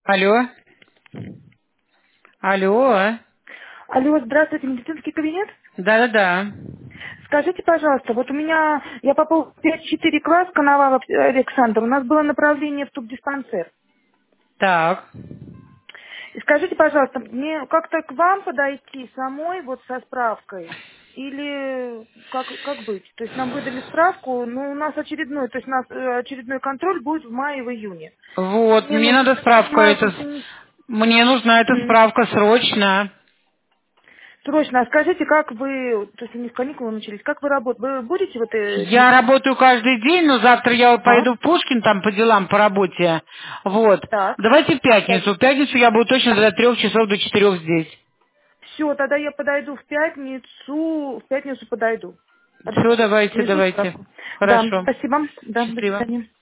Алло. Алло. Алло, здравствуйте, медицинский кабинет. Да-да-да. Скажите, пожалуйста, вот у меня, я попал в 5-4 класс, Коновалов Александр, у нас было направление в тубдиспансер. Так. И скажите, пожалуйста, мне как-то к вам подойти самой вот со справкой? Или как быть? То есть нам выдали справку, но у нас очередной, то есть у нас очередной контроль будет в мае и в июне. Вот, Мне мне нужно, надо я так справку понимаю, эту. принести. Мне нужна эта справка срочно. Срочно, а скажите, как вы, то есть у них каникулы начались, как вы работаете? Вы будете вот Я работаю каждый день, но завтра я вот А? пойду в Пушкин там по делам, по работе. Вот. Так. Давайте в пятницу. В пятницу я буду точно до 3 часов до 4 здесь. Все, тогда я подойду в пятницу подойду. Все, Хорошо. давайте, Принесу давайте. справку. Да, Хорошо. спасибо. Да, до Счастливо. свидания.